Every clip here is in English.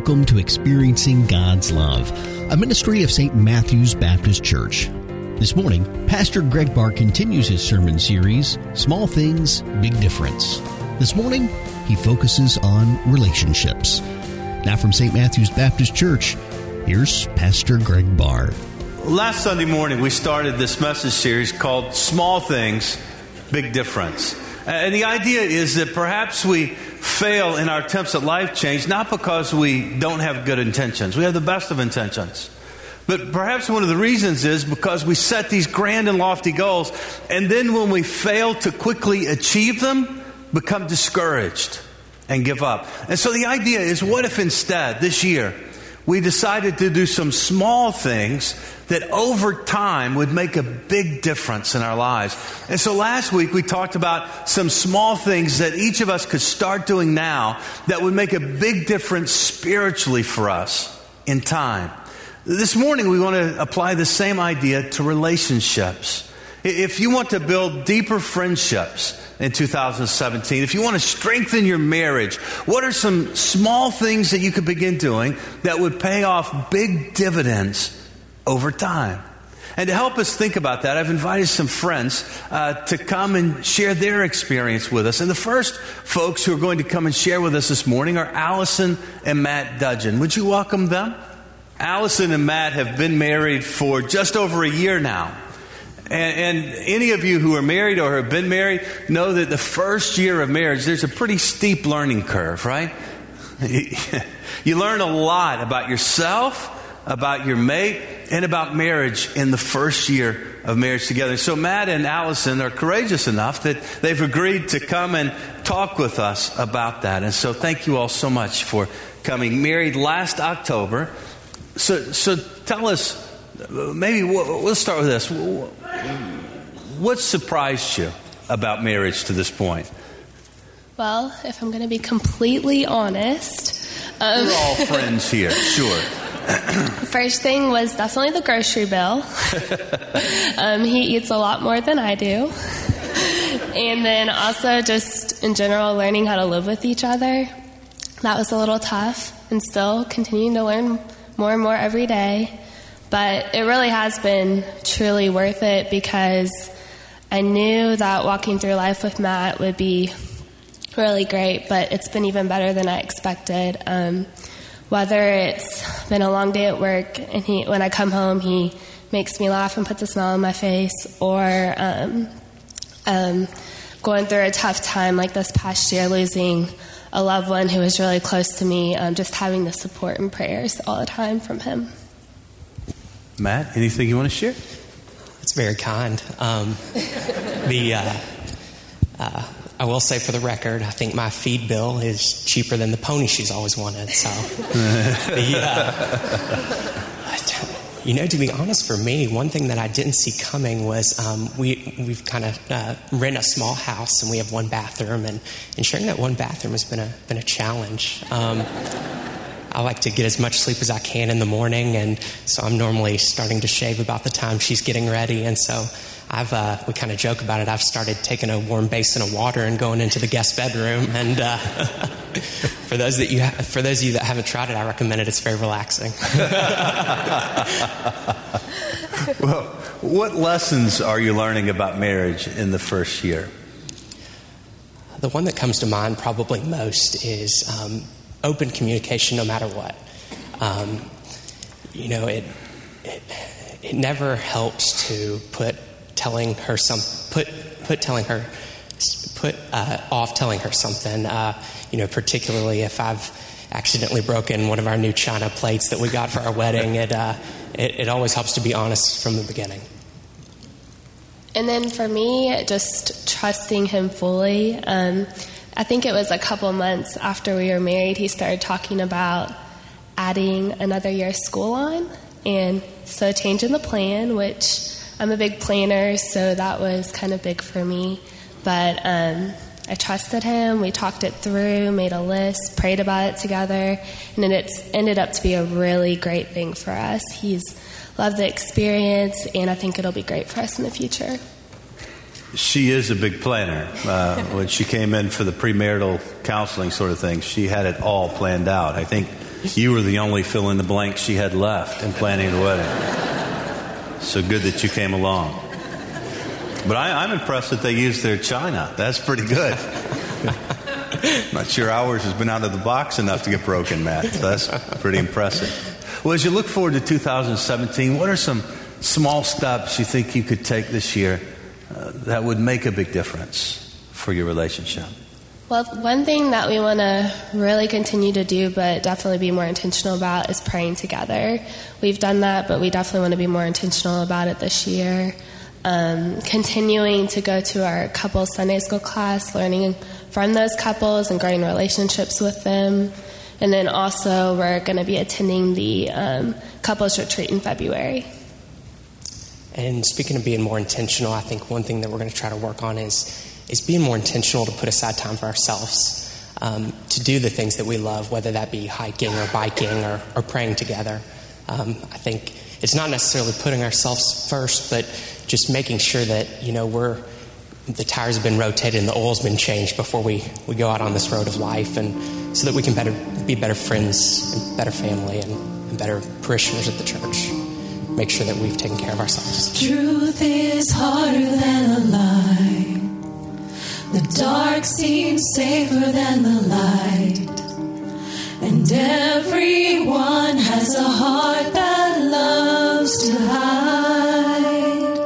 welcome to Experiencing God's Love, a ministry of St. Matthew's Baptist Church. This morning, Pastor Greg Barr continues his sermon series, Small Things, Big Difference. This morning, he focuses on relationships. Now from St. Matthew's Baptist Church, here's Pastor Greg Barr. Last Sunday morning, we started this message series called Small Things, Big Difference. And the idea is that perhaps we fail in our attempts at life change, not because we don't have good intentions. We have the best of intentions. But perhaps one of the reasons is because we set these grand and lofty goals, and then when we fail to quickly achieve them, become discouraged and give up. And so the idea is, what if instead, this year, we decided to do some small things that over time would make a big difference in our lives. And so last week we talked about some small things that each of us could start doing now that would make a big difference spiritually for us in time. This morning we want to apply the same idea to relationships. If you want to build deeper friendships in 2017, if you want to strengthen your marriage, what are some small things that you could begin doing that would pay off big dividends over time? And to help us think about that, I've invited some friends to come and share their experience with us. And the first folks who are going to come and share with us this morning are Allison and Matt Dudgeon. Would you welcome them? Allison and Matt have been married for just over a year now. And any of you who are married or have been married know that the first year of marriage, there's a pretty steep learning curve, right? You learn a lot about yourself, about your mate, and about marriage in the first year of marriage together. So Matt and Allison are courageous enough that they've agreed to come and talk with us about that. And so thank you all so much for coming. Married last October. So tell us, maybe we'll start with this. What surprised you about marriage to this point? Well, if I'm going to be completely honest, we're all friends here, sure. First thing was definitely the grocery bill. He eats a lot more than I do. And then also just in general learning how to live with each other. That was a little tough, and still continuing to learn more and more every day. But it really has been truly worth it because I knew that walking through life with Matt would be really great, but it's been even better than I expected. Whether it's been a long day at work and when I come home, he makes me laugh and puts a smile on my face, or going through a tough time like this past year, losing a loved one who was really close to me, just having the support and prayers all the time from him. Matt, anything you want to share? It's very kind. I will say for the record, I think my feed bill is cheaper than the pony she's always wanted. So, to be honest, for me, one thing that I didn't see coming was we've kind of rent a small house and we have one bathroom, and sharing that one bathroom has been a challenge. I like to get as much sleep as I can in the morning, and so I'm normally starting to shave about the time she's getting ready. And so we kind of joke about it. I've started taking a warm basin of water and going into the guest bedroom. And for those of you that haven't tried it, I recommend it. It's very relaxing. Well, what lessons are you learning about marriage in the first year? The one that comes to mind probably most is open communication, no matter what. It never helps to put off telling her something. Particularly if I've accidentally broken one of our new china plates that we got for our wedding. It always helps to be honest from the beginning. And then for me, just trusting him fully. I think it was a couple months after we were married, he started talking about adding another year of school on. And so changing the plan, which I'm a big planner, so that was kind of big for me. But I trusted him. We talked it through, made a list, prayed about it together. And it's ended up to be a really great thing for us. He's loved the experience, and I think it'll be great for us in the future. She is a big planner. When she came in for the premarital counseling sort of thing, she had it all planned out. I think You were the only fill in the blank she had left in planning the wedding. So good that you came along. But I'm impressed that they used their china. That's pretty good. Not sure ours has been out of the box enough to get broken, Matt. So that's pretty impressive. Well, as you look forward to 2017, what are some small steps you think you could take this year that would make a big difference for your relationship? Well, one thing that we want to really continue to do, but definitely be more intentional about, is praying together. We've done that, but we definitely want to be more intentional about it this year. Continuing to go to our couples Sunday school class, learning from those couples and growing relationships with them. And then also we're going to be attending the couples retreat in February. And speaking of being more intentional, I think one thing that we're going to try to work on is being more intentional to put aside time for ourselves, to do the things that we love, whether that be hiking or biking or praying together. I think it's not necessarily putting ourselves first, but just making sure that, the tires have been rotated and the oil's been changed before we go out on this road of life, and so that we can be better friends and better family and better parishioners at the church. Make sure that we've taken care of ourselves. Truth is harder than a lie. The dark seems safer than the light. And everyone has a heart that loves to hide.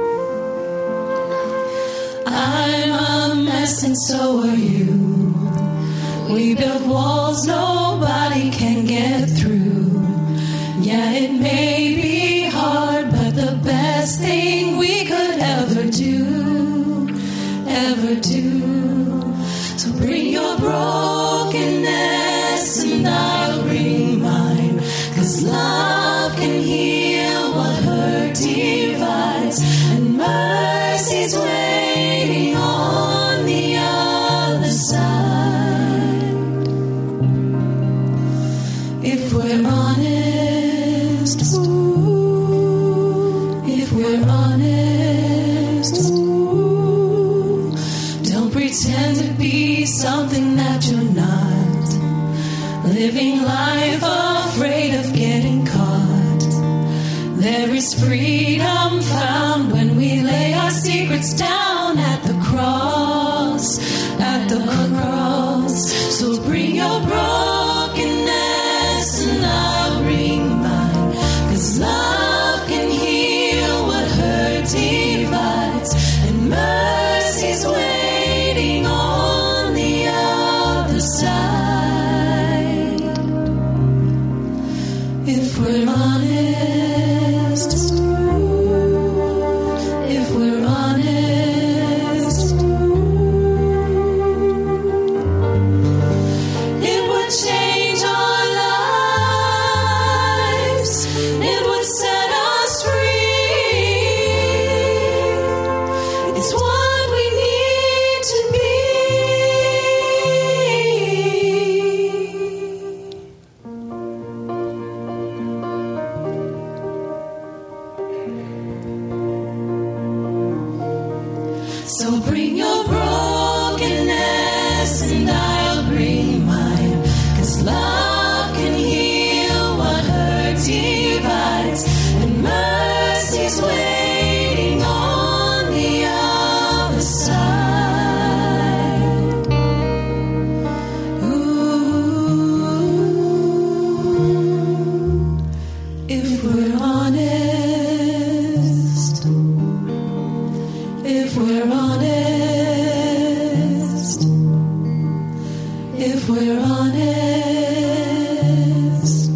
I'm a mess and so are you. We build walls nobody can get through. Yeah, it may be hard, but the best thing we could ever do. So bring your brokenness and I'll bring mine, 'cause love can heal what hurt divides, and mercy's waiting on the other side. If we're honest, if we're honest, don't pretend to be something that you're not. Living life afraid of getting caught. There is freedom found when we lay our secrets down at the cross, at the cross. So bring your brokenness and I'll bring mine, 'cause love can heal what hurt divides, and mercy's waiting on the other side. If we're honest, if we're honest, it would change our lives, it would set us free. It's what we need to be. So bring your brokenness and I'll bring mine, 'cause love can heal what hurt divides, and mercy's waiting on the other side. Ooh, if we're honest, if we're honest, if we're honest.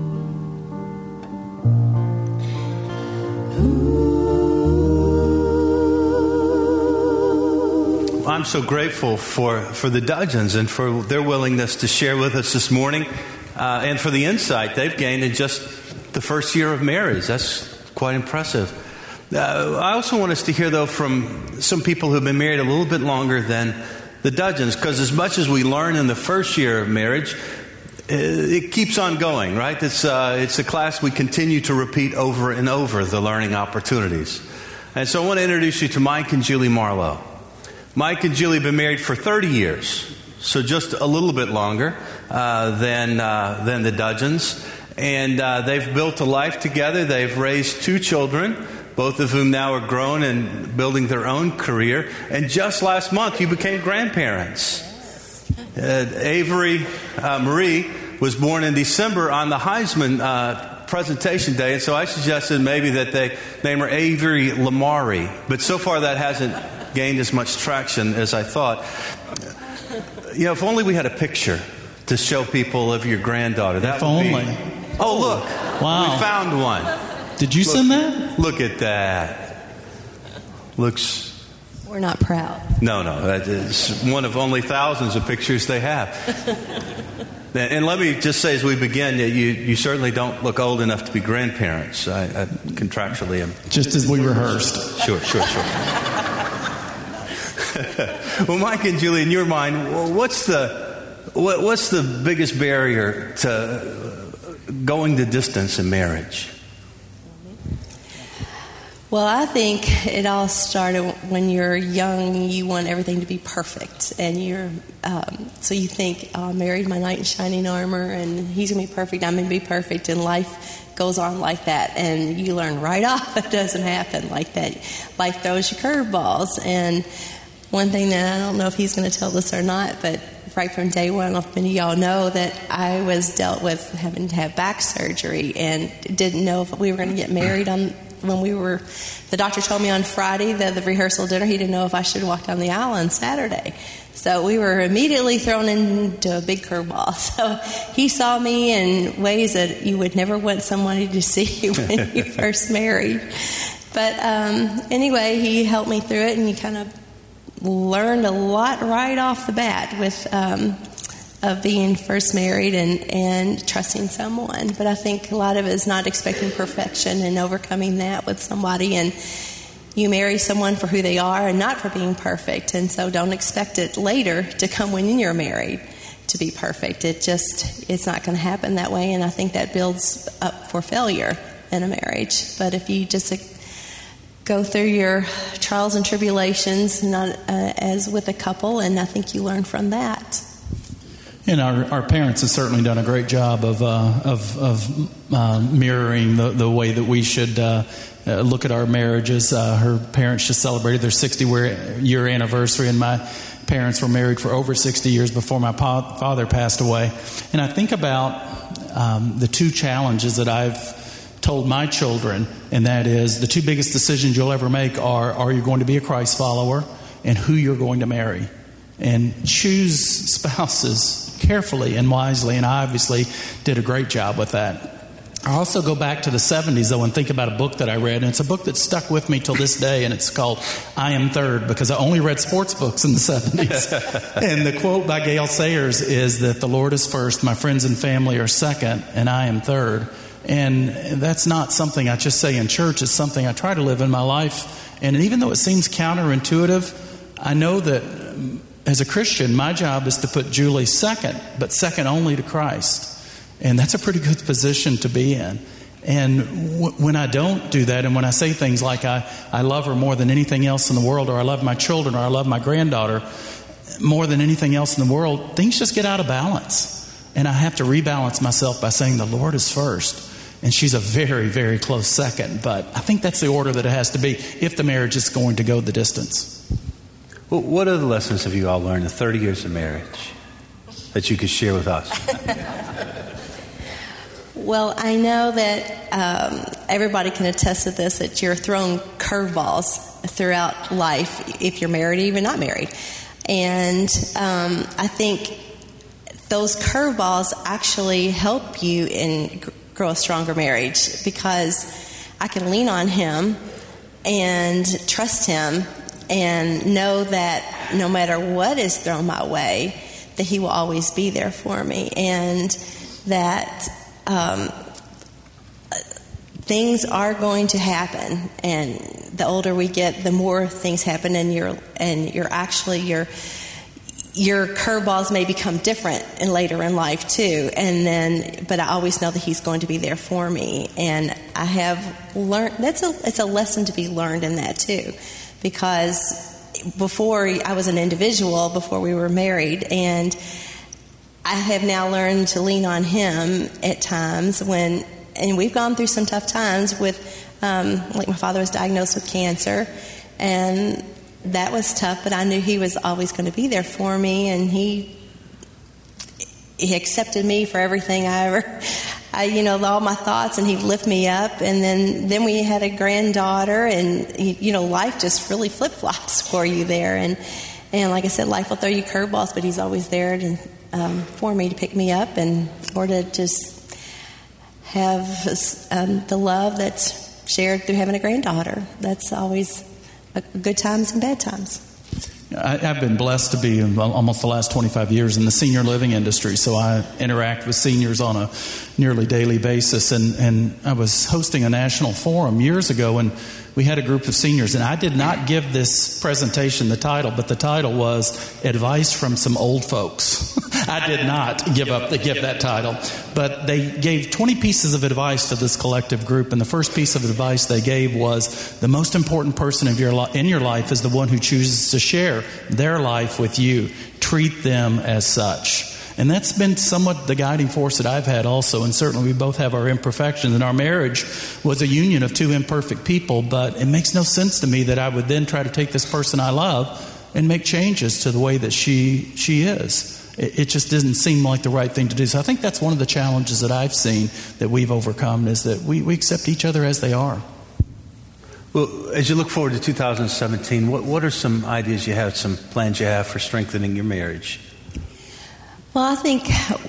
Ooh. I'm so grateful for the Dudgeons and for their willingness to share with us this morning, and for the insight they've gained in just the first year of marriage. That's quite impressive. I also want us to hear, though, from some people who've been married a little bit longer than the Dudgeons, because as much as we learn in the first year of marriage, it keeps on going, right? It's a class we continue to repeat over and over, the learning opportunities. And so I want to introduce you to Mike and Julie Marlowe. Mike and Julie have been married for 30 years. so just a little bit longer than the Dudgeons. And they've built a life together. They've raised 2 children, both of whom now are grown and building their own career. And just last month, you became grandparents. Avery Marie was born in December on the Heisman presentation day, and so I suggested maybe that they name her Avery Lamari. But so far that hasn't gained as much traction as I thought. If only we had a picture to show people of your granddaughter. That if would only. Be... Oh, look. Wow. We found one. Did you send that? Look at that. Looks... We're not proud. No. That is one of only thousands of pictures they have. And let me just say as we begin that you certainly don't look old enough to be grandparents. I contractually am. Just as we rehearsed. Sure. Well, Mike and Julie, in your mind, what's the biggest barrier to going the distance in marriage? Well, I think it all started when you're young. You want everything to be perfect, and so you think, "Oh, I married my knight in shining armor, and he's going to be perfect. I'm going to be perfect." And life goes on like that, and you learn right off it doesn't happen like that. Life throws you curveballs, and one thing that I don't know if he's going to tell this or not, but right from day one, many of y'all know that I was dealt with having to have back surgery, and didn't know if we were going to get married the doctor told me on Friday that the rehearsal dinner, he didn't know if I should walk down the aisle on Saturday. So we were immediately thrown into a big curveball. So he saw me in ways that you would never want somebody to see you when you first married. But anyway, he helped me through it, and you kind of learned a lot right off the bat with of being first married and trusting someone. But I think a lot of it is not expecting perfection and overcoming that with somebody. And you marry someone for who they are and not for being perfect. And so don't expect it later to come when you're married to be perfect. It's not going to happen that way. And I think that builds up for failure in a marriage. But if you just go through your trials and tribulations, not as with a couple, and I think you learn from that. And our parents have certainly done a great job of mirroring the way that we should look at our marriages. Her parents just celebrated their 60-year anniversary, and my parents were married for over 60 years before my father passed away. And I think about the 2 challenges that I've told my children, and that is the 2 biggest decisions you'll ever make are you going to be a Christ follower, and who you're going to marry. And choose spouses carefully and wisely, and I obviously did a great job with that. I also go back to the 70s, though, and think about a book that I read, and it's a book that stuck with me till this day, and it's called I Am Third, because I only read sports books in the 70s. And the quote by Gail Sayers is that the Lord is first, my friends and family are second, and I am third. And that's not something I just say in church, it's something I try to live in my life. And even though it seems counterintuitive, I know that as a Christian, my job is to put Julie second, but second only to Christ. And that's a pretty good position to be in. And when I don't do that, and when I say things like I love her more than anything else in the world, or I love my children, or I love my granddaughter more than anything else in the world, things just get out of balance. And I have to rebalance myself by saying the Lord is first. And she's a very, very close second. But I think that's the order that it has to be if the marriage is going to go the distance. Well, what other lessons have you all learned in 30 years of marriage that you could share with us? Well, I know that everybody can attest to this, that you're thrown curveballs throughout life if you're married or even not married. And I think those curveballs actually help you in grow a stronger marriage, because I can lean on him and trust him and know that no matter what is thrown my way, that he will always be there for me, and that things are going to happen. And the older we get, the more things happen, and your curveballs may become different and later in life too. But I always know that he's going to be there for me, and I have learned it's a lesson to be learned in that too. Because before I was an individual, before we were married, and I have now learned to lean on him at times and we've gone through some tough times with, like my father was diagnosed with cancer, and that was tough, but I knew he was always going to be there for me, and he accepted me for everything all my thoughts, and he'd lift me up. And then we had a granddaughter, and life just really flip-flops for you there. And like I said, life will throw you curveballs, but he's always there for me to pick me up or to just have the love that's shared through having a granddaughter. That's always good times and bad times. I've been blessed to be almost the last 25 years in the senior living industry, so I interact with seniors on a nearly daily basis. And I was hosting a national forum years ago, and we had a group of seniors, and I did not give this presentation the title, but the title was Advice from Some Old Folks. I did not give that title, but they gave 20 pieces of advice to this collective group, and the first piece of advice they gave was the most important person in your life is the one who chooses to share their life with you. Treat them as such. And that's been somewhat the guiding force that I've had also. And certainly we both have our imperfections. And our marriage was a union of two imperfect people. But it makes no sense to me that I would then try to take this person I love and make changes to the way that she is. It just doesn't seem like the right thing to do. So I think that's one of the challenges that I've seen that we've overcome, is that we accept each other as they are. Well, as you look forward to 2017, what are some ideas you have, some plans you have for strengthening your marriage? Well, I think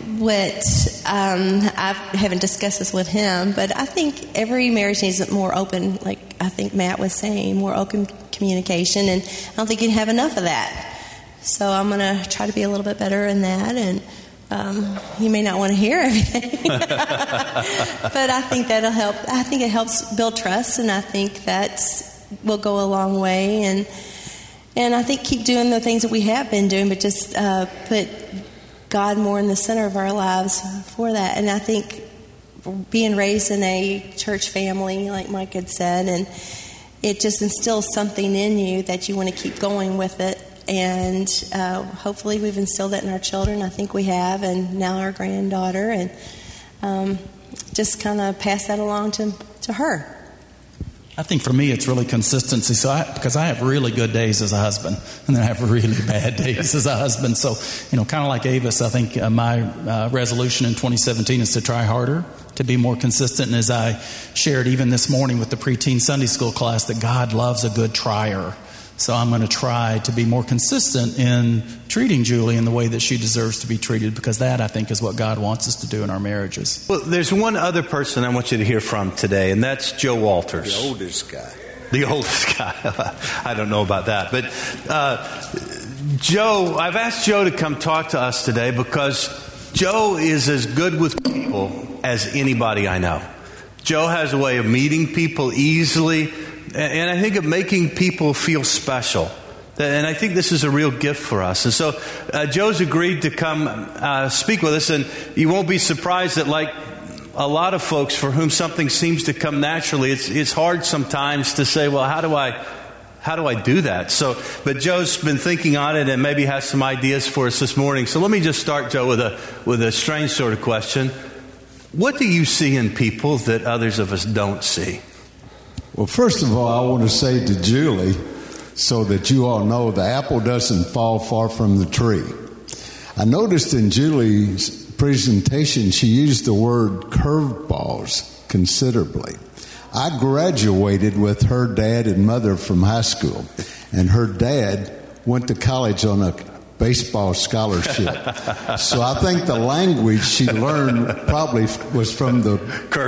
I haven't discussed this with him, but I think every marriage needs more open, like I think Matt was saying, more open communication, and I don't think you have enough of that. So I'm going to try to be a little bit better in that, and you may not want to hear everything, but I think that'll help. I think it helps build trust, and I think that will go a long way, and I think keep doing the things that we have been doing, but just put God more in the center of our lives for that. And I think being raised in a church family, like Mike had said, and it just instills something in you that you want to keep going with it. And hopefully we've instilled that in our children. I think we have, and now our granddaughter, and just kind of pass that along to her. I think for me it's really consistency. Because I have really good days as a husband, and then I have really bad days as a husband. So, kind of like Avis, I think my resolution in 2017 is to try harder, to be more consistent. And as I shared even this morning with the preteen Sunday school class, that God loves a good trier. So I'm going to try to be more consistent in treating Julie in the way that she deserves to be treated, because that, I think, is what God wants us to do in our marriages. Well, there's one other person I want you to hear from today, and that's Joe Walters. The oldest guy. The oldest guy. I don't know about that. But Joe, I've asked Joe to come talk to us today because Joe is as good with people as anybody I know. Joe has a way of meeting people easily, and I think of making people feel special. And I think this is a real gift for us. And so Joe's agreed to come speak with us. And you won't be surprised that, like a lot of folks for whom something seems to come naturally, it's hard sometimes to say, well, how do I do that? But Joe's been thinking on it and maybe has some ideas for us this morning. So let me just start, Joe, with a strange sort of question. What do you see in people that others of us don't see? Well, first of all, I want to say to Julie, so that you all know, the apple doesn't fall far from the tree. I noticed in Julie's presentation, she used the word curveballs considerably. I graduated with her dad and mother from high school, and her dad went to college on a baseball scholarship. So I think the language she learned probably was from the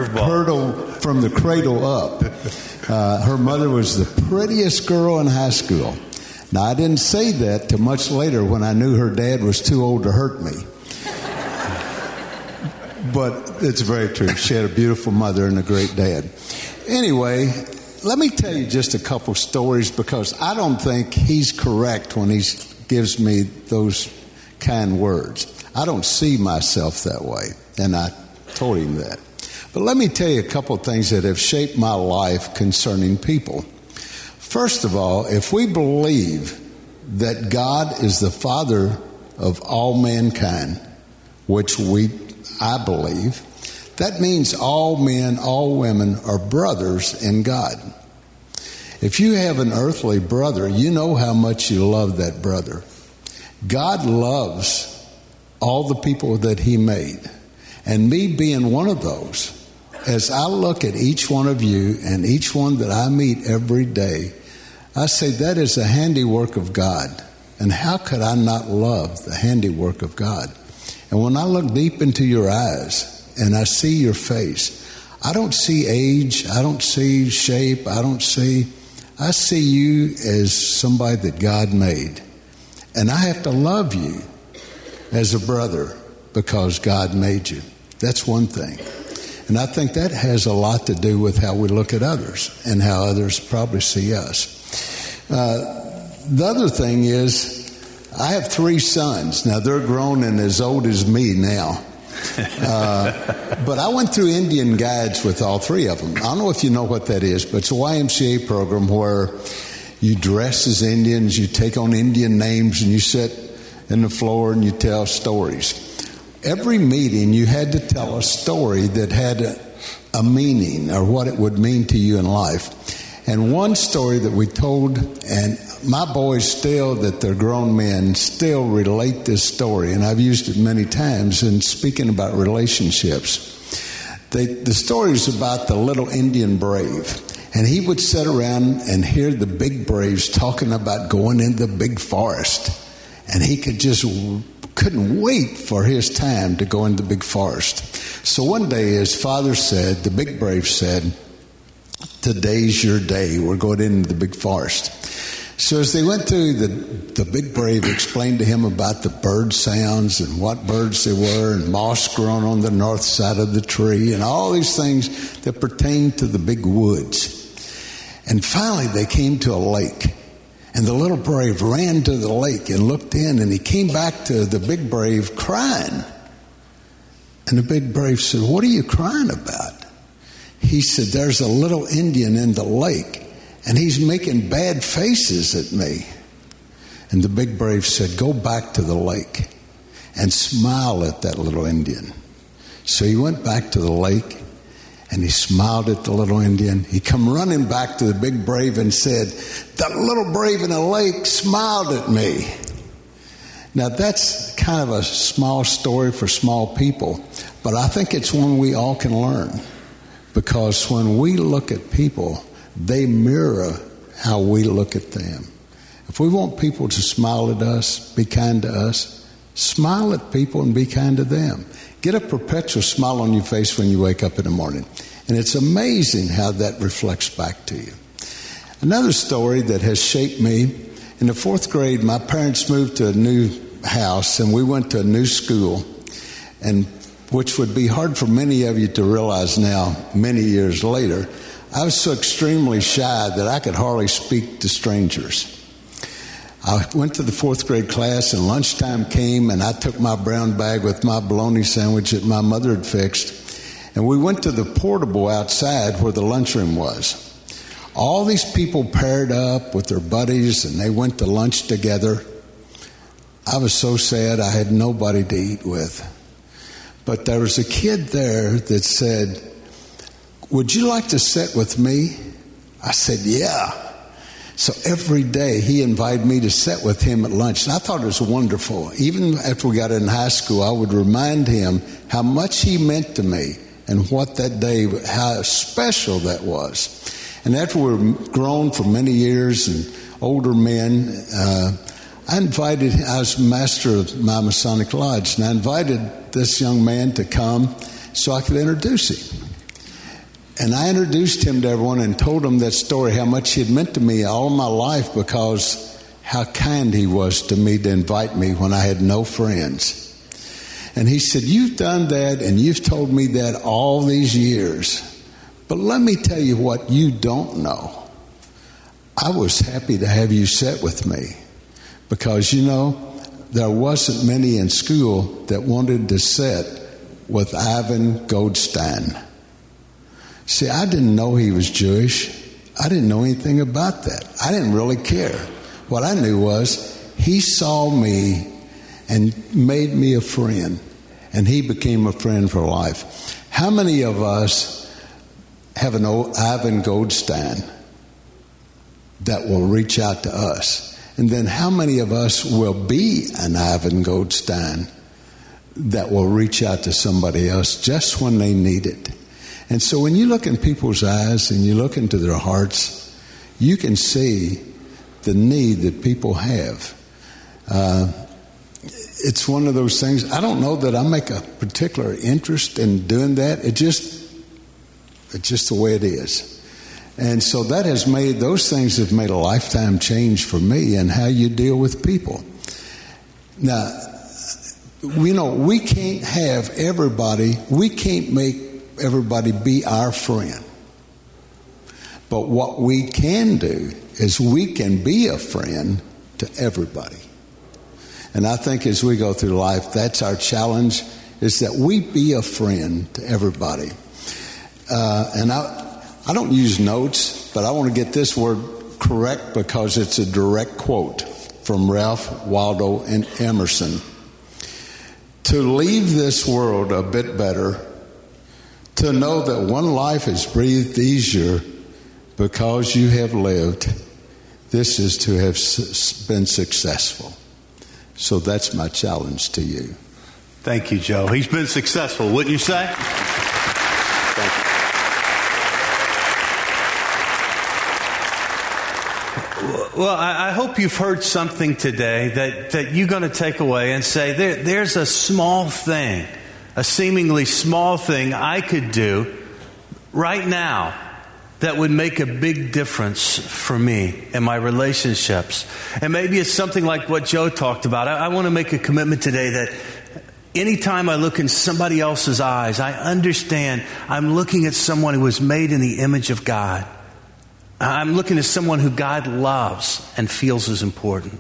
cradle up. Her mother was the prettiest girl in high school. Now, I didn't say that till much later when I knew her dad was too old to hurt me. But it's very true. She had a beautiful mother and a great dad. Anyway, let me tell you just a couple stories, because I don't think he's correct when he gives me those kind words. I don't see myself that way, and I told him that. But let me tell you a couple of things that have shaped my life concerning people. First of all, if we believe that God is the Father of all mankind, which I believe, that means all men, all women are brothers in God. If you have an earthly brother, you know how much you love that brother. God loves all the people that he made. And me being one of those, as I look at each one of you and each one that I meet every day, I say that is a handiwork of God. And how could I not love the handiwork of God? And when I look deep into your eyes and I see your face, I don't see age, I don't see shape, I see you as somebody that God made. And I have to love you as a brother because God made you. That's one thing. And I think that has a lot to do with how we look at others and how others probably see us. The other thing is, I have 3 sons. Now, they're grown and as old as me now. But I went through Indian Guides with all 3 of them. I don't know if you know what that is, but it's a YMCA program where you dress as Indians, you take on Indian names, and you sit in the floor and you tell stories. Every meeting you had to tell a story that had a meaning or what it would mean to you in life. And one story that we told, and my boys still, that they're grown men, still relate this story, and I've used it many times in speaking about relationships. The story is about the little Indian brave. And he would sit around and hear the big braves talking about going into the big forest. And he couldn't wait for his time to go into the big forest. So one day his father said, the big brave said, "Today's your day. We're going into the big forest." So as they went through, the big brave explained to him about the bird sounds and what birds they were and moss growing on the north side of the tree and all these things that pertain to the big woods. And finally they came to a lake. And the little brave ran to the lake and looked in, and he came back to the big brave crying. And the big brave said, "What are you crying about?" He said, "There's a little Indian in the lake, and he's making bad faces at me." And the big brave said, "Go back to the lake and smile at that little Indian." So he went back to the lake, and he smiled at the little Indian. He come running back to the big brave and said, "The little brave in the lake smiled at me." Now that's kind of a small story for small people, but I think it's one we all can learn. Because when we look at people, they mirror how we look at them. If we want people to smile at us, be kind to us, smile at people and be kind to them. Get a perpetual smile on your face when you wake up in the morning. And it's amazing how that reflects back to you. Another story that has shaped me, in the 4th grade, my parents moved to a new house and we went to a new school, and which would be hard for many of you to realize now, many years later. I was so extremely shy that I could hardly speak to strangers. I went to the 4th grade class, and lunchtime came, and I took my brown bag with my bologna sandwich that my mother had fixed, and we went to the portable outside where the lunchroom was. All these people paired up with their buddies, and they went to lunch together. I was so sad I had nobody to eat with. But there was a kid there that said, "Would you like to sit with me?" I said, "Yeah." So every day he invited me to sit with him at lunch. And I thought it was wonderful. Even after we got in high school, I would remind him how much he meant to me and what that day, how special that was. And after we were grown for many years and older men, I was master of my Masonic Lodge, and I invited this young man to come so I could introduce him. And I introduced him to everyone and told him that story, how much he had meant to me all my life, because how kind he was to me to invite me when I had no friends. And he said, "You've done that and you've told me that all these years. But let me tell you what you don't know. I was happy to have you sit with me because, there wasn't many in school that wanted to sit with Ivan Goldstein." See, I didn't know he was Jewish. I didn't know anything about that. I didn't really care. What I knew was He saw me and made me a friend, and he became a friend for life. How many of us have an Ivan Goldstein that will reach out to us? And then how many of us will be an Ivan Goldstein that will reach out to somebody else just when they need it? And so when you look in people's eyes and you look into their hearts, you can see the need that people have. It's one of those things. I don't know that I make a particular interest in doing that. It's just the way it is. And so those things have made a lifetime change for me in how you deal with people. Now, we can't have everybody, we can't make everybody be our friend. But what we can do is we can be a friend to everybody. And I think as we go through life, that's our challenge, is that we be a friend to everybody. And I don't use notes, but I want to get this word correct because it's a direct quote from Ralph Waldo Emerson. To leave this world a bit better, to know that one life is breathed easier because you have lived, this is to have been successful. So that's my challenge to you. Thank you, Joe. He's been successful, wouldn't you say? Thank you. Well, I hope you've heard something today that you're going to take away and say, there's a small thing, a seemingly small thing I could do right now that would make a big difference for me and my relationships. And maybe it's something like what Joe talked about. I want to make a commitment today that anytime I look in somebody else's eyes, I understand I'm looking at someone who was made in the image of God. I'm looking at someone who God loves and feels is important.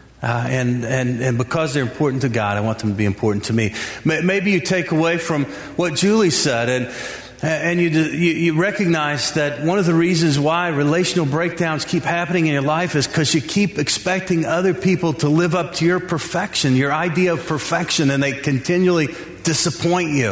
And because they're important to God, I want them to be important to me. Maybe you take away from what Julie said and you recognize that one of the reasons why relational breakdowns keep happening in your life is because you keep expecting other people to live up to your perfection, your idea of perfection, and they continually disappoint you.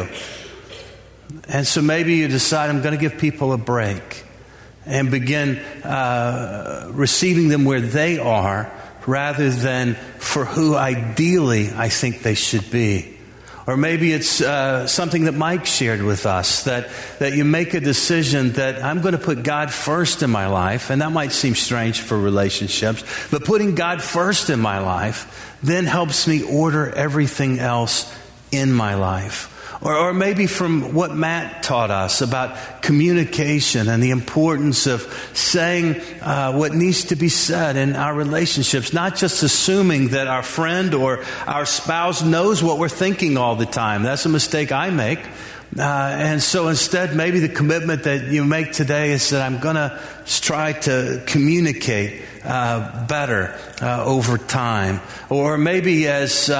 And so maybe you decide, I'm going to give people a break and begin receiving them where they are rather than for who ideally I think they should be. Or maybe it's something that Mike shared with us, that you make a decision that I'm going to put God first in my life, and that might seem strange for relationships, but putting God first in my life then helps me order everything else in my life. Or maybe from what Matt taught us about communication and the importance of saying what needs to be said in our relationships, not just assuming that our friend or our spouse knows what we're thinking all the time. That's a mistake I make. And so instead, maybe the commitment that you make today is that I'm going to try to communicate better over time. Or maybe as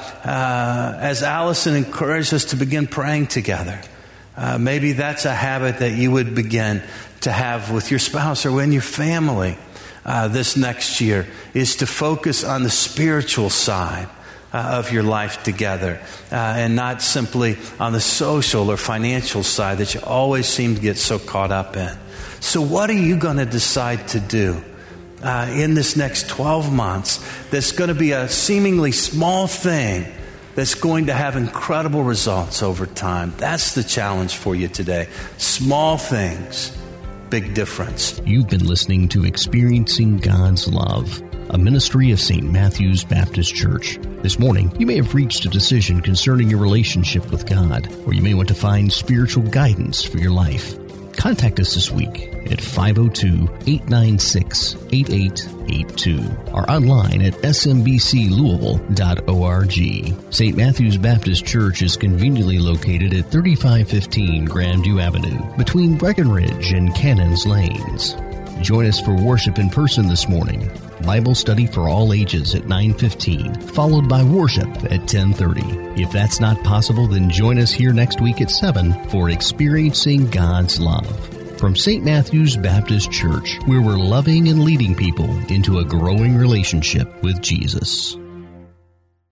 Allison encouraged us to begin praying together, maybe that's a habit that you would begin to have with your spouse or in your family this next year, is to focus on the spiritual side of your life together, and not simply on the social or financial side that you always seem to get so caught up in. So what are you going to decide to do in this next 12 months that's going to be a seemingly small thing that's going to have incredible results over time? That's the challenge for you today. Small things, big difference. You've been listening to Experiencing God's Love, a ministry of St. Matthew's Baptist Church. This morning, you may have reached a decision concerning your relationship with God, or you may want to find spiritual guidance for your life. Contact us this week at 502-896-8882 or online at smbclouisville.org. St. Matthew's Baptist Church is conveniently located at 3515 Grandview Avenue between Breckenridge and Cannons Lanes. Join us for worship in person this morning. Bible study for all ages at 9:15, followed by worship at 10:30. If that's not possible, then join us here next week at 7 for Experiencing God's Love. from St. Matthew's Baptist Church, where we're loving and leading people into a growing relationship with Jesus.